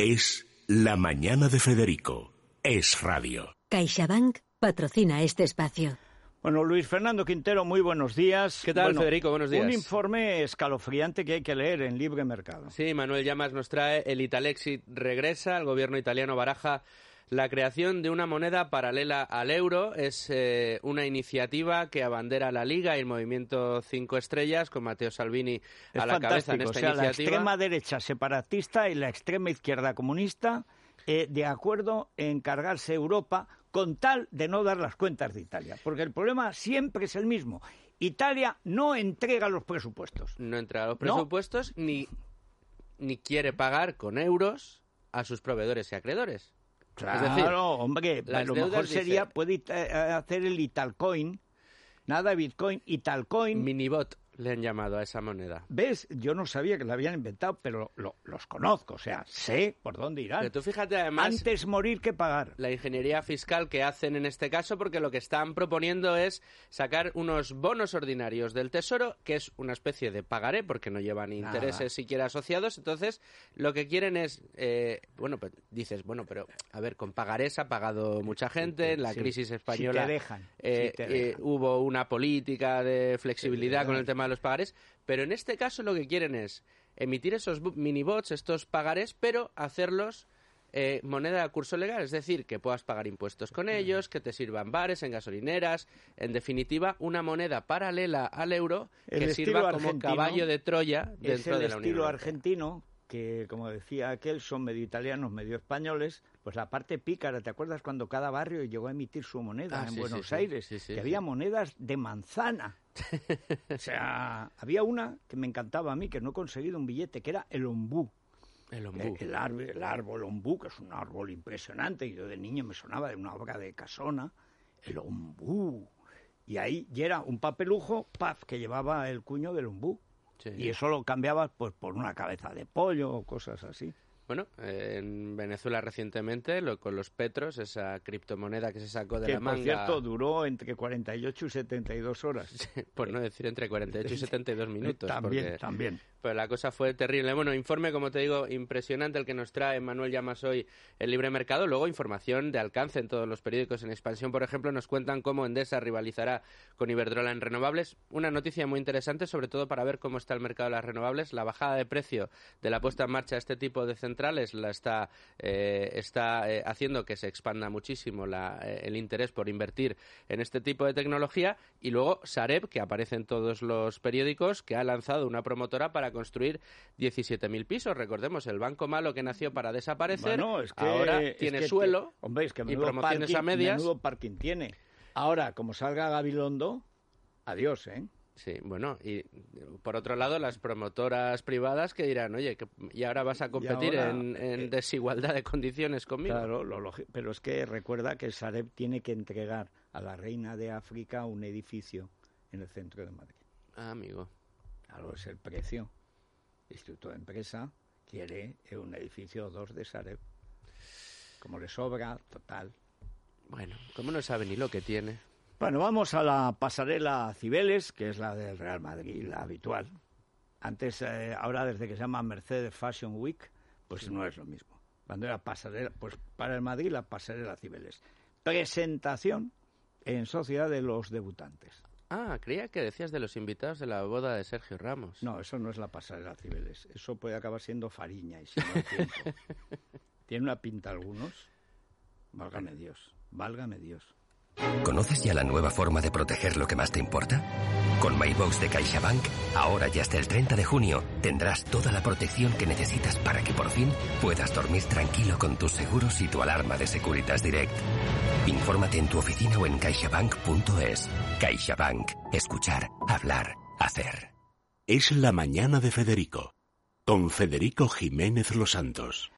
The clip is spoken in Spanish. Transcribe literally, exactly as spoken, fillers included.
Es La Mañana de Federico. Es radio. CaixaBank patrocina este espacio. Bueno, Luis Fernando Quintero, muy buenos días. ¿Qué tal, bueno, Federico? Buenos días. Un informe escalofriante que hay que leer en Libre Mercado. Sí, Manuel Llamas nos trae el Italexit regresa. El gobierno italiano baraja la creación de una moneda paralela al euro. Es eh, una iniciativa que abandera la Liga y el Movimiento Cinco Estrellas, con Matteo Salvini es a la cabeza en esta o sea, iniciativa. La extrema derecha separatista y la extrema izquierda comunista eh, de acuerdo en cargarse Europa con tal de no dar las cuentas de Italia. Porque el problema siempre es el mismo. Italia no entrega los presupuestos. No entrega los presupuestos no. ni, ni quiere pagar con euros a sus proveedores y acreedores. Claro, es decir, hombre, a lo mejor sería, dice, puede hacer el Italcoin, nada Bitcoin, Italcoin. Minibot le han llamado a esa moneda. ¿Ves? Yo no sabía que la habían inventado, pero lo, los conozco, o sea, sé por dónde irán. Pero tú fíjate, además, antes morir que pagar. La ingeniería fiscal que hacen en este caso, porque lo que están proponiendo es sacar unos bonos ordinarios del Tesoro, que es una especie de pagaré, porque no llevan intereses Nada. siquiera asociados. Entonces, lo que quieren es, eh, bueno, pues dices, bueno, pero a ver, con pagarés ha pagado mucha gente, sí, en la sí. crisis española si te dejan, eh, si te dejan. Eh, hubo una política de flexibilidad con el tema de los pagarés, pero en este caso lo que quieren es emitir esos minibots, estos pagarés, pero hacerlos eh, moneda de curso legal, es decir, que puedas pagar impuestos con ellos, que te sirvan bares, en gasolineras, en definitiva, una moneda paralela al euro que el sirva como caballo de Troya dentro de la Unión Europea. Es el estilo argentino, que como decía aquel, son medio italianos, medio españoles, pues la parte pícara, ¿te acuerdas cuando cada barrio llegó a emitir su moneda ah, en sí, Buenos sí, Aires? Sí, sí, que sí. había monedas de manzana. O sea, había una que me encantaba a mí, que no he conseguido un billete, que era el ombú. El ombú. El, el, árbol, el árbol ombú, que es un árbol impresionante, y yo de niño me sonaba de una obra de Casona, el ombú. Y ahí y era un papelujo, paf, que llevaba el cuño del ombú. Sí. Y eso lo cambiabas pues por una cabeza de pollo o cosas así. Bueno, eh, en Venezuela recientemente, lo, con los petros, esa criptomoneda que se sacó de que, la manga... Que, por cierto, duró entre cuarenta y ocho y setenta y dos horas. Sí, por no decir entre cuarenta y ocho y setenta y dos minutos. También, porque, también. Pues la cosa fue terrible. Bueno, informe, como te digo, impresionante el que nos trae Manuel Llamas hoy en Libre Mercado. Luego, información de alcance en todos los periódicos. En Expansión, por ejemplo, nos cuentan cómo Endesa rivalizará con Iberdrola en renovables. Una noticia muy interesante, sobre todo para ver cómo está el mercado de las renovables. La bajada de precio de la puesta en marcha de este tipo de centrales la está, eh, está eh, haciendo que se expanda muchísimo la, eh, el interés por invertir en este tipo de tecnología. Y luego Sareb, que aparece en todos los periódicos, que ha lanzado una promotora para construir diecisiete mil pisos. Recordemos, el banco malo que nació para desaparecer, bueno, es que, ahora es tiene que suelo te, hombre, es que y promociones parking, a medias. Menudo parking tiene. Ahora, como salga Gabilondo, adiós, ¿eh? Sí, bueno, y por otro lado, las promotoras privadas que dirán, oye, que, y ahora vas a competir ahora, en, en eh, desigualdad de condiciones conmigo. Claro, lo lógico, pero es que recuerda que Sareb tiene que entregar a la reina de África un edificio en el centro de Madrid. Ah, amigo. Claro, es el precio. El Instituto de Empresa quiere un edificio o dos de Sareb. Como le sobra, total. Bueno, ¿cómo no sabe ni lo que tiene? Bueno, vamos a la pasarela Cibeles, que es la del Real Madrid, la habitual. Antes, eh, ahora desde que se llama Mercedes Fashion Week, pues no es lo mismo. Cuando era pasarela, pues para el Madrid la pasarela Cibeles. Presentación en sociedad de los debutantes. Ah, creía que decías de los invitados de la boda de Sergio Ramos. No, eso no es la pasarela Cibeles. Eso puede acabar siendo Fariña y si no hay tiempo. Tiene una pinta algunos. Válgame Dios, válgame Dios. ¿Conoces ya la nueva forma de proteger lo que más te importa? Con MyBox de CaixaBank, ahora y hasta el treinta de junio, tendrás toda la protección que necesitas para que por fin puedas dormir tranquilo con tus seguros y tu alarma de Securitas Direct. Infórmate en tu oficina o en caixabank punto es. CaixaBank. Escuchar, hablar, hacer. Es la mañana de Federico, con Federico Jiménez Los Santos.